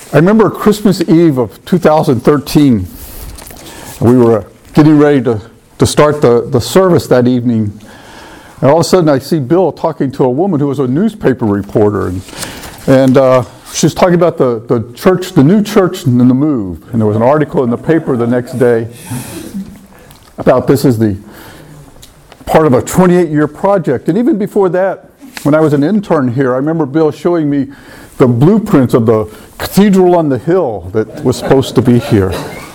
I remember Christmas Eve of 2013. We were getting ready to start the service that evening. And all of a sudden I see Bill talking to a woman who was a newspaper reporter. And she was talking about the church, the new church and the move. And there was an article in the paper the next day about this is the part of a 28-year project. And even before that, when I was an intern here, I remember Bill showing me the blueprints of the cathedral on the hill that was supposed to be here.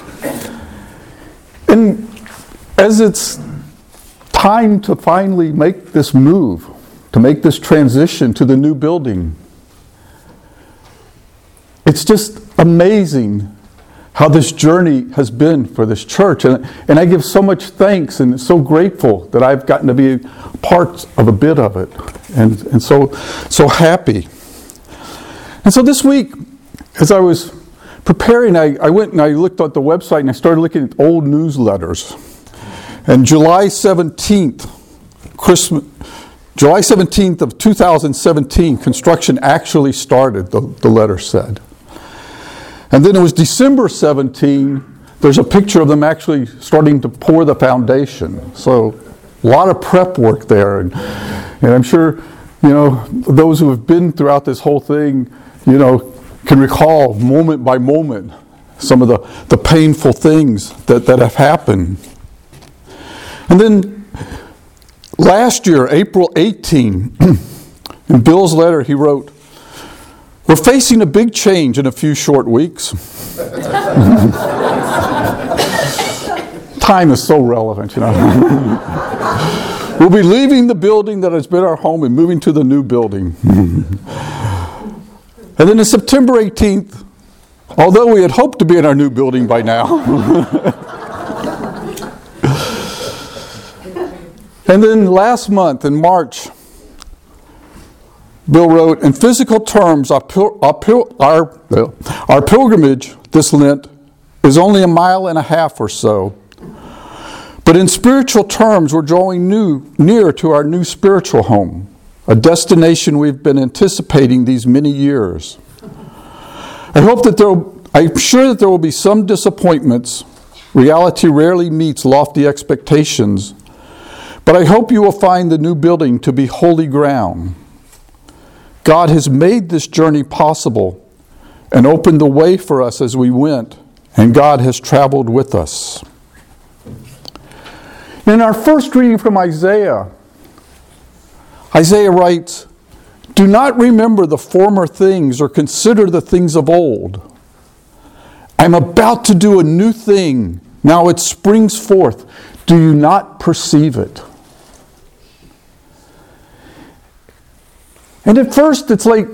And as it's time to finally make this move, to make this transition to the new building, it's just amazing how this journey has been for this church. And I give so much thanks and so grateful that I've gotten to be part of a bit of it. And so happy. And so this week, as I was preparing, I went and I looked at the website and I started looking at old newsletters. And July 17th of 2017, construction actually started, the letter said. And then it was December 17, there's a picture of them actually starting to pour the foundation. So a lot of prep work there. And I'm sure, those who have been throughout this whole thing, can recall moment by moment some of the painful things that have happened. And then last year, April 18, in Bill's letter, he wrote, "We're facing a big change in a few short weeks." Time is so relevant, We'll be leaving the building that has been our home and moving to the new building. And then on September 18th, although we had hoped to be in our new building by now, and then last month in March, Bill wrote, "In physical terms, our pilgrimage this Lent is only 1.5 miles or so. But in spiritual terms, we're drawing near to our new spiritual home, a destination we've been anticipating these many years. I'm sure that there will be some disappointments. Reality rarely meets lofty expectations. But I hope you will find the new building to be holy ground. God has made this journey possible and opened the way for us as we went, and God has traveled with us." In our first reading from Isaiah writes, "Do not remember the former things or consider the things of old. I'm about to do a new thing. Now it springs forth. Do you not perceive it?" And at first, it's like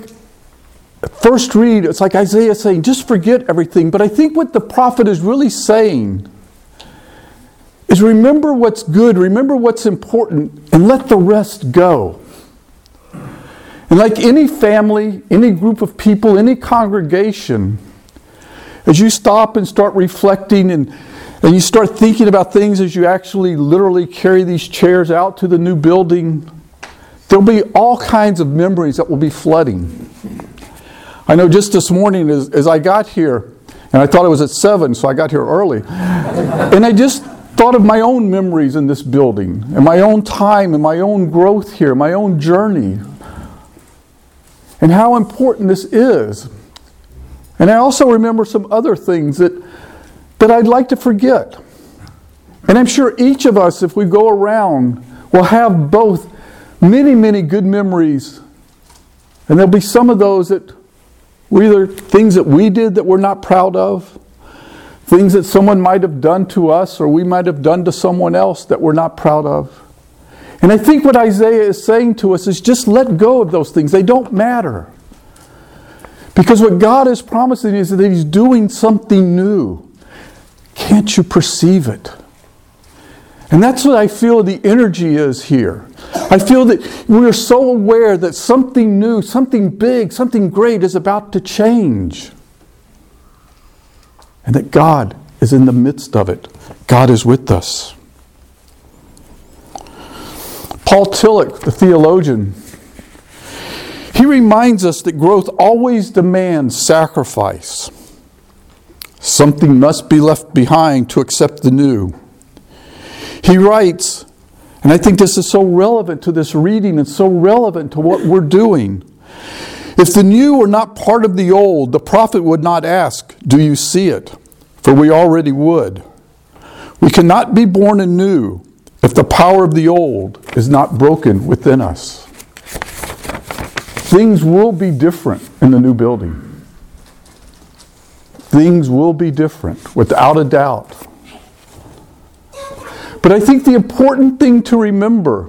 Isaiah saying, just forget everything. But I think what the prophet is really saying is remember what's good, remember what's important, and let the rest go. And like any family, any group of people, any congregation, as you stop and start reflecting and you start thinking about things as you actually literally carry these chairs out to the new building, there'll be all kinds of memories that will be flooding. I know just this morning as I got here, and I thought it was at 7, so I got here early, and I just thought of my own memories in this building, and my own time, and my own growth here, my own journey, and how important this is. And I also remember some other things that I'd like to forget. And I'm sure each of us, if we go around, will have both many, many good memories, and there'll be some of those that were either things that we did that we're not proud of, things that someone might have done to us or we might have done to someone else that we're not proud of. And I think what Isaiah is saying to us is just let go of those things. They don't matter. Because what God is promising is that He's doing something new. Can't you perceive it? And that's what I feel the energy is here. I feel that we're so aware that something new, something big, something great is about to change. And that God is in the midst of it. God is with us. Paul Tillich, the theologian, he reminds us that growth always demands sacrifice. Something must be left behind to accept the new. He writes, and I think this is so relevant to this reading and so relevant to what we're doing. If the new were not part of the old, the prophet would not ask, "Do you see it?" For we already would. We cannot be born anew if the power of the old is not broken within us. Things will be different in the new building. Things will be different, without a doubt. But I think the important thing to remember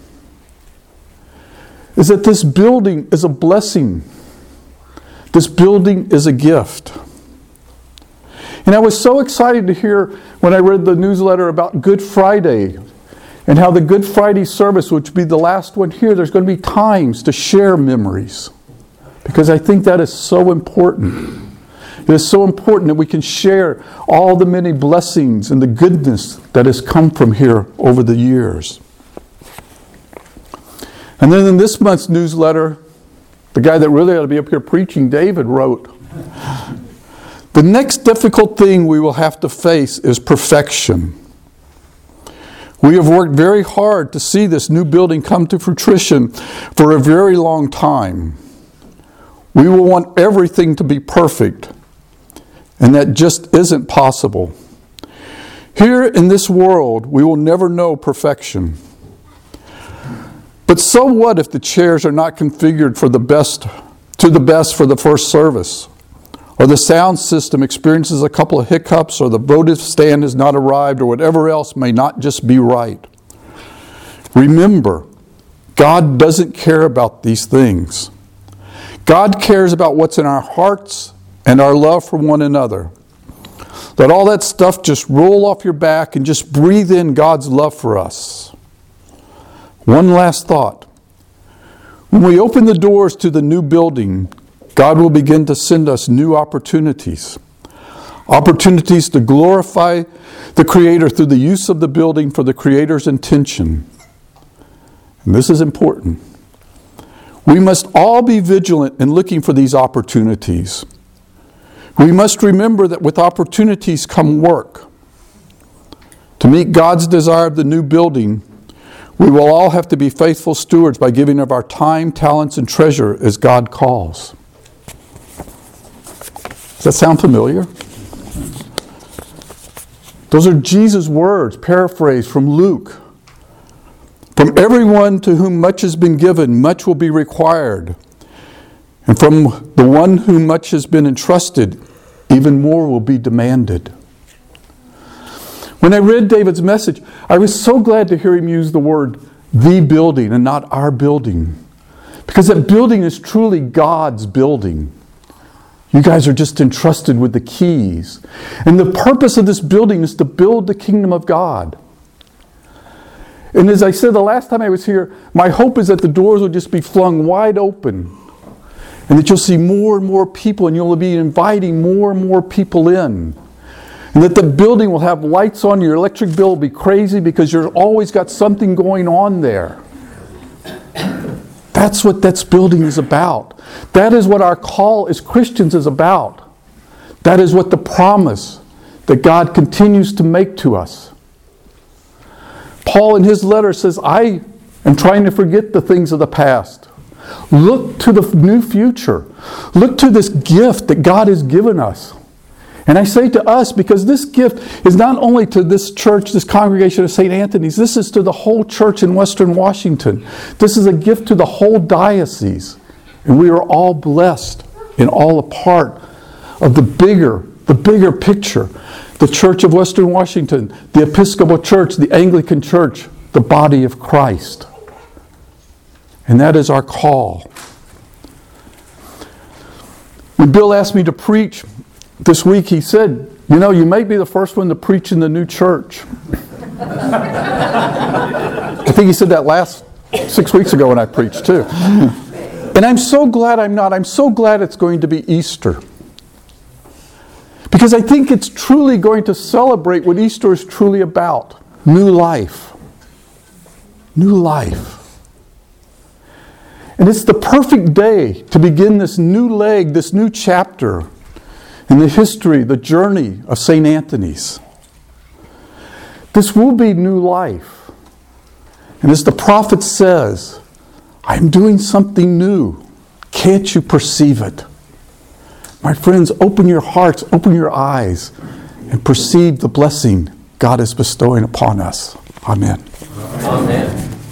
is that this building is a blessing. This building is a gift. And I was so excited to hear when I read the newsletter about Good Friday and how the Good Friday service, which would be the last one here, there's going to be times to share memories. Because I think that is so important. It is so important that we can share all the many blessings and the goodness that has come from here over the years. And then in this month's newsletter, the guy that really ought to be up here preaching, David, wrote, "The next difficult thing we will have to face is perfection. We have worked very hard to see this new building come to fruition for a very long time. We will want everything to be perfect, and that just isn't possible. Here in this world, we will never know perfection. But so what if the chairs are not configured to the best for the first service? Or the sound system experiences a couple of hiccups, or the votive stand has not arrived, or whatever else may not just be right. Remember, God doesn't care about these things. God cares about what's in our hearts and our love for one another. Let all that stuff just roll off your back and just breathe in God's love for us." One last thought. When we open the doors to the new building, God will begin to send us new opportunities. Opportunities to glorify the Creator through the use of the building for the Creator's intention. And this is important. We must all be vigilant in looking for these opportunities. We must remember that with opportunities come work. To meet God's desire of the new building, we will all have to be faithful stewards by giving of our time, talents, and treasure as God calls. Does that sound familiar? Those are Jesus' words, paraphrased from Luke. From everyone to whom much has been given, much will be required. And from the one whom much has been entrusted, even more will be demanded. When I read David's message, I was so glad to hear him use the word "the building" and not "our building." Because that building is truly God's building. You guys are just entrusted with the keys. And the purpose of this building is to build the kingdom of God. And as I said the last time I was here, my hope is that the doors will just be flung wide open. And that you'll see more and more people, and you'll be inviting more and more people in. And that the building will have lights on. Your electric bill will be crazy because you've always got something going on there. That's what that building is about. That is what our call as Christians is about. That is what the promise that God continues to make to us. Paul in his letter says, I am trying to forget the things of the past. Look to the new future. Look to this gift that God has given us. And I say to us, because this gift is not only to this church, this congregation of St. Anthony's, this is to the whole church in Western Washington. This is a gift to the whole diocese. And we are all blessed and all a part of the bigger picture. The Church of Western Washington, the Episcopal Church, the Anglican Church, the body of Christ. And that is our call. When Bill asked me to preach this week, he said, you may be the first one to preach in the new church. I think he said that last 6 weeks ago when I preached too. And I'm so glad I'm not. I'm so glad it's going to be Easter. Because I think it's truly going to celebrate what Easter is truly about. New life. New life. And it's the perfect day to begin this new leg, this new chapter in the history, the journey of St. Anthony's. This will be new life. And as the prophet says, I'm doing something new. Can't you perceive it? My friends, open your hearts, open your eyes, and perceive the blessing God is bestowing upon us. Amen. Amen.